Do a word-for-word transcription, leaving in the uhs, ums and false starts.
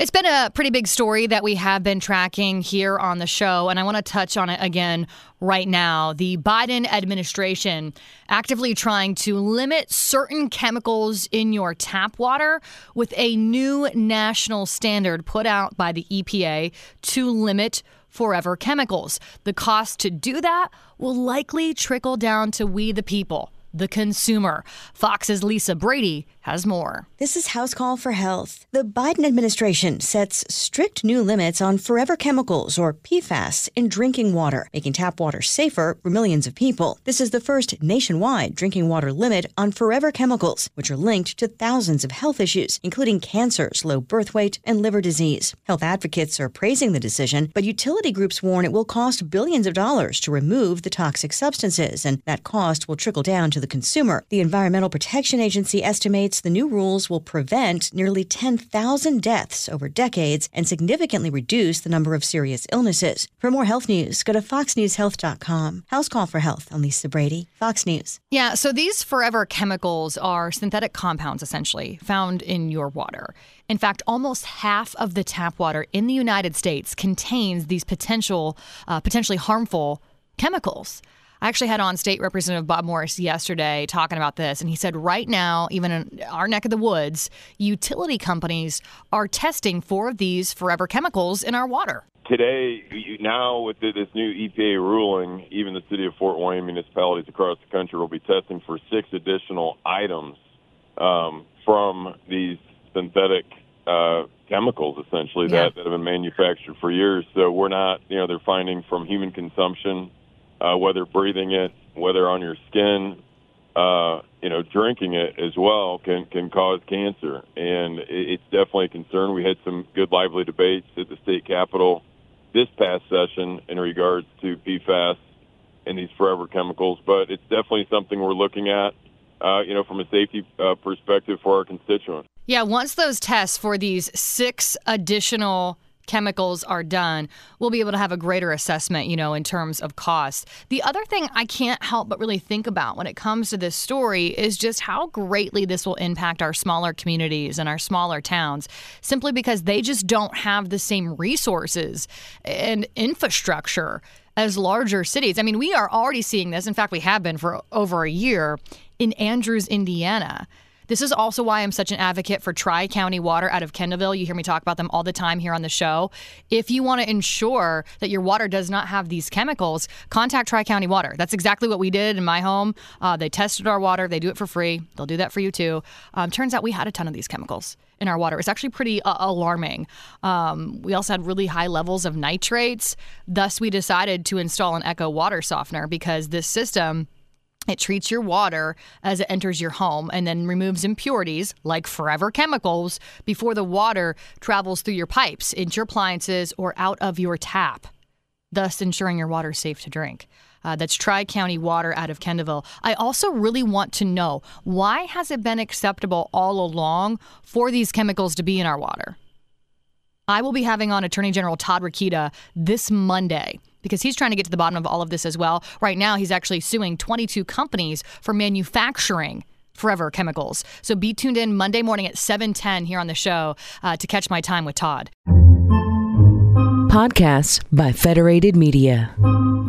It's been a pretty big story that we have been tracking here on the show, and I want to touch on it again right now. The Biden administration actively trying to limit certain chemicals in your tap water with a new national standard put out by the E P A to limit forever chemicals. The cost to do that will likely trickle down to we the people, the consumer. Fox's Lisa Brady has more. This is House Call for Health. The Biden administration sets strict new limits on forever chemicals, or P FAS, in drinking water, making tap water safer for millions of people. This is the first nationwide drinking water limit on forever chemicals, which are linked to thousands of health issues, including cancers, low birth weight, and liver disease. Health advocates are praising the decision, but utility groups warn it will cost billions of dollars to remove the toxic substances, and that cost will trickle down to the consumer. The Environmental Protection Agency estimates the new rules will prevent nearly ten thousand deaths over decades and significantly reduce the number of serious illnesses. For more health news, go to fox news health dot com. House Call for Health. I'm Lisa Brady, Fox News. Yeah, so these forever chemicals are synthetic compounds, essentially, found in your water. In fact, almost half of the tap water in the United States contains these potential, uh, potentially harmful chemicals. I actually had on State Representative Bob Morris yesterday talking about this, and he said right now, even in our neck of the woods, utility companies are testing for these forever chemicals in our water. Today, now with this new E P A ruling, even the city of Fort Wayne municipalities across the country will be testing for six additional items um, from these synthetic uh, chemicals, essentially, yeah. that, that have been manufactured for years. So we're not, you know, they're finding from human consumption, Uh, whether breathing it, whether on your skin, uh, you know, drinking it as well can, can cause cancer. And it's definitely a concern. We had some good, lively debates at the state capitol this past session in regards to P FAS and these forever chemicals. But it's definitely something we're looking at, uh, you know, from a safety uh, perspective for our constituents. Yeah, once those tests for these six additional chemicals are done, we'll be able to have a greater assessment, you know, in terms of cost. The other thing I can't help but really think about when it comes to this story is just how greatly this will impact our smaller communities and our smaller towns, simply because they just don't have the same resources and infrastructure as larger cities. I mean, we are already seeing this. In fact, we have been for over a year in Andrews, Indiana. This is also why I'm such an advocate for Tri-County Water out of Kendallville. You hear me talk about them all the time here on the show. If you want to ensure that your water does not have these chemicals, contact Tri-County Water. That's exactly what we did in my home. Uh, they tested our water. They do it for free. They'll do that for you too. Um, turns out we had a ton of these chemicals in our water. It's actually pretty uh, alarming. Um, we also had really high levels of nitrates. Thus, we decided to install an Echo water softener because this system, it treats your water as it enters your home and then removes impurities like forever chemicals before the water travels through your pipes, into your appliances, or out of your tap, thus ensuring your water is safe to drink. Uh, that's Tri-County Water out of Kendallville. I also really want to know, why has it been acceptable all along for these chemicals to be in our water? I will be having on Attorney General Todd Rokita this Monday, because he's trying to get to the bottom of all of this as well. Right now, he's actually suing twenty-two companies for manufacturing forever chemicals. So be tuned in Monday morning at seven ten here on the show uh, to catch my time with Todd. Podcasts by Federated Media.